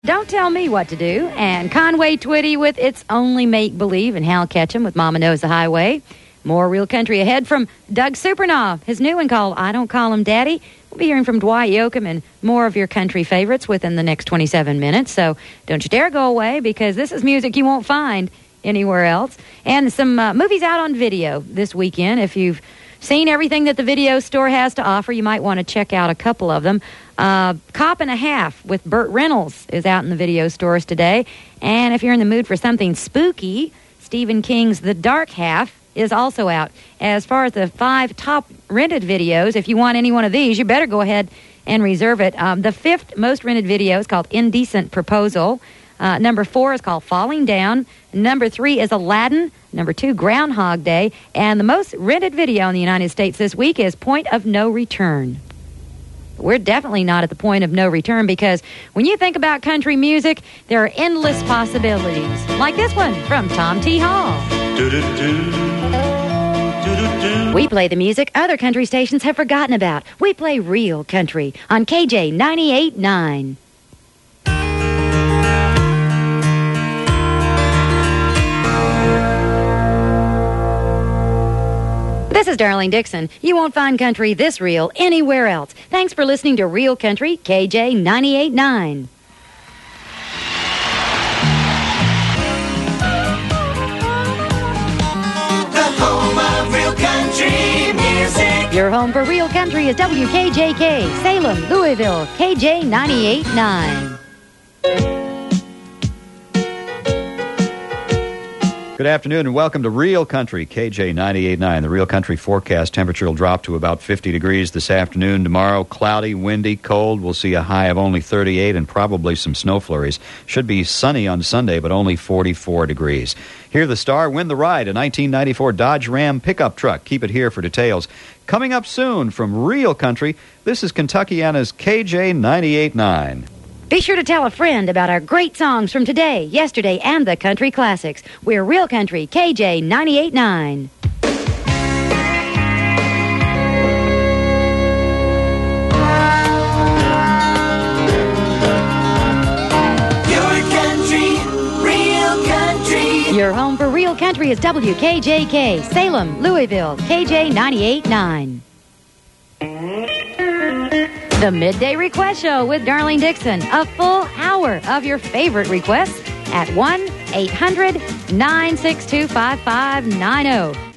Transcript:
Don't Tell Me What to Do, and Conway Twitty with It's Only Make Believe, and Hal Ketchum with Mama Knows the Highway. More Real Country ahead from Doug Supernoff, his new one called I Don't Call Him Daddy. We'll be hearing from Dwight Yoakam and more of your country favorites within the next 27 minutes, so don't you dare go away, because this is music you won't find anywhere else. And some movies out on video this weekend. If you've seen everything that the video store has to offer, you might want to check out a couple of them. Cop and a Half with Burt Reynolds is out in the video stores today. And if you're in the mood for something spooky, Stephen King's The Dark Half is also out. As far as the 5 top rented videos, if you want any one of these, you better go ahead and reserve it. The 5th most rented video is called Indecent Proposal. Number 4 is called Falling Down. Number 3 is Aladdin. Number 2, Groundhog Day. And the most rented video in the United States this week is Point of No Return. We're definitely not at the point of no return, because when you think about country music, there are endless possibilities. Like this one from Tom T. Hall. We play the music other country stations have forgotten about. We play real country on KJ 98.9. This is Darlene Dixon. You won't find country this real anywhere else. Thanks for listening to Real Country, KJ 98.9. The home of real country music. Your home for real country is WKJK, Salem, Louisville, KJ 98.9. Good afternoon and welcome to Real Country, KJ 98.9. The Real Country forecast temperature will drop to about 50 degrees this afternoon. Tomorrow, cloudy, windy, cold. We'll see a high of only 38 and probably some snow flurries. Should be sunny on Sunday, but only 44 degrees. Hear the star win the ride, a 1994 Dodge Ram pickup truck. Keep it here for details. Coming up soon from Real Country, this is Kentuckiana's KJ 98.9. Be sure to tell a friend about our great songs from today, yesterday, and the country classics. We're Real Country, KJ 98.9. Your country, real country. Your home for Real Country is WKJK, Salem, Louisville, KJ 98.9. The Midday Request Show with Darlene Dixon. A full hour of your favorite requests at 1-800-962-5590.